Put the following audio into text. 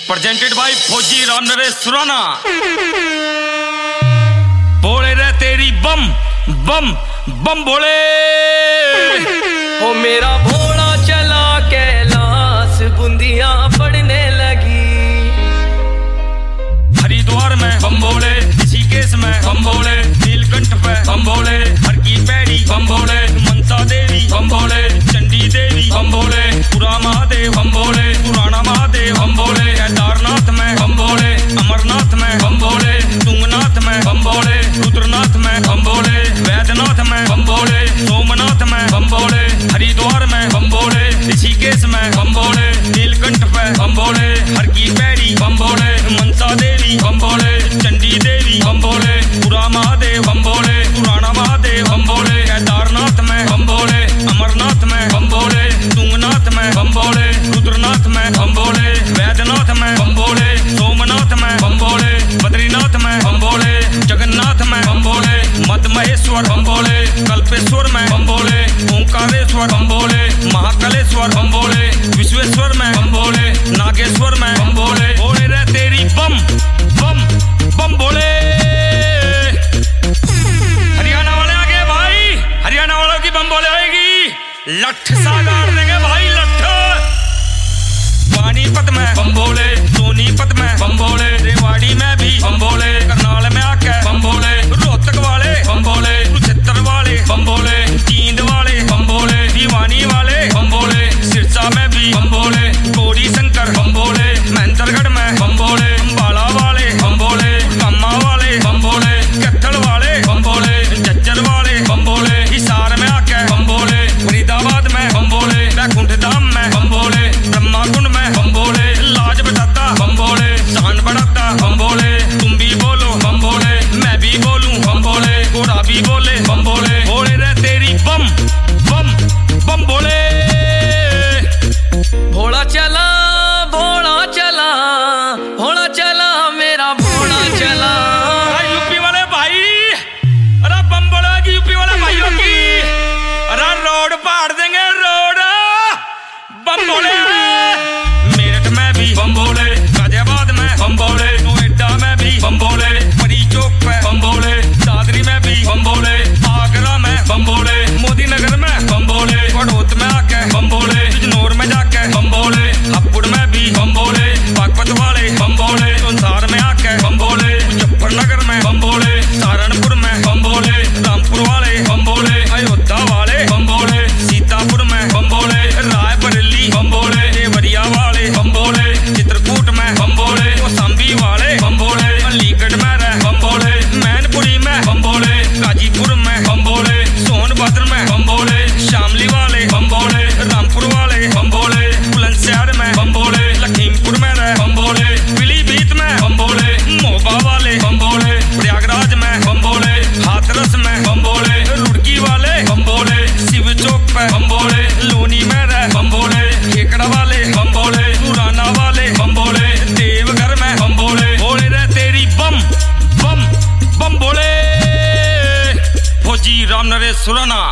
Presented by फौजी राम नरेश सुराना। बोले रे तेरी बम बम बम बोले। ओ मेरा भोला चला कैलाश बूंदियां पड़ने लगी। हरिद्वार में बम बोले, ऋषिकेश में बम बोले, नीलकंठ पे बम बोले, हर की पैड़ी बम बोले, मनसा देवी बम बोले, चंडी देवी बम बोले, पुरा महादेव बम बोले, पुराना महादेव बम बोले, केदारनाथ में बम बोले, अमरनाथ में बम बोले, तुंगनाथ में बम बोले, रुद्रनाथ में बम बोले, वैद्यनाथ में बम बोले, सोमनाथ में बम बोले, हरिद्वार में बम बोले, ऋषिकेश में बम बोले, नीलकंठ पे बम बोले, हर की पैड़ी बम बोले, मनसा देवी बम बोले, चंडी देवी बम बोले, पुरा महादेव बम बोले, पुराना महादेव बम बोले, केदारनाथ में बम बोले, अमरनाथ में बम बोले, तुंगनाथ में बम बोले, रुद्रनाथ में बम बोले, वैद्यनाथ में बम बोले, सोमनाथ में बम बोले, बद्रीनाथ में बम बोले, जगन्नाथ में बम बोले, मद महेश्वर बम बोले, कल्पेश्वर में बम बोले, ओंकारेश्वर बम बोले, महाकालेश्वर बम बोले, विश्वेश्वर में बम बोले, नागेश्वर में बम बोले। बोले रे तेरी बम बम बम बोले। हरियाणा वाले आगे भाई, हरियाणा वालों की बम बोले आएगी। लठ सा गाड़ देंगे भाई, लठ। पानीपत में बम बोले, सोनीपत में बम बोले, रेवाड़ी में भी बम बोले, करनाल में आके बम बोले, रोहतक वाले बम बोले, कुरुक्षेत्र वाले बम बोले, जींद वाले बम बोले, भिवानी वाले बम बोले, सिरसा में भी बम बोले, गौरी शंकर बम बोले, महेंद्रगढ़ में बम बोले, अंबाला वाले बम बोले, कामा वाले बम बोले, कैथल वाले बम बोले, झज्जर वाले बम बोले, हिसार में आके बम बोले, फरीदाबाद में बम बोले, बैकुंठ धाम में बम बोले, ब्रह्माकुंड में बम बोले, लाज बताता बम बोले, जान बढ़ाता बम बोले, तुम भी बोलो बम बोले, मैं भी बोलूं बम बोले, घोड़ा भी बोले बम बोले। बोले रे तेरी बम बम बम बोले। भोला चला भोला चला, भोला चला मेरा भोला चला। यूपी वाले भाई, अरे बम बोलेगी यूपी वाले भाइयों की। अरे रोड पाड़ देंगे रोड, बम बोले। मेरठ में भी बम बोले, गाजियाबाद में बम बोले, नोएडा में भी बम बोले, परी चौक पे बम बोले, दादरी में भी बम बोले, आगरा में बम बोले, मोदी नगर में बम बोले, बड़ौत में आके बम बोले, बिजनौर में जाके बम बोले, हापुड़ में भी बम बोले, बागपत वाले बम बोले, संसार में आके बम बोले, मुजफ्फरनगर में बम बोले, सहारनपुर में बम बोले, रामपुर वाले बम बोले, अयोध्या वाले बम बोले, सीतापुर में बम बोले, रायबरेली बम बोले, देवरिया वाले बम बोले, चित्रकूट में बम बोले, कौशाम्बी वाले बम बोले, अलीगढ़ में बम बोले, मैनपुरी में बम बोले, गाजीपुर में बम बोले, सोनभद्र में बम बोले, शामली वाले बम बोले, रामपुर वाले बम बोले, बुलंदशहर में बम बोले, लखीमपुर में बम बोले, पीलीभीत में बम बोले, मोबा वाले बम बोले, प्रयागराज में बम बोले, हाथरस में बम बोले, रुड़की वाले बम बोले, शिव चौक पे बम बोले, लोनी में बम बोले, खेकड़ा वाले बम बोले, पुराना वाले बम बोले, देवघर में बम बोले। बोले रे तेरी बम बम बम बोले। फौजी राम नरेश सुराना।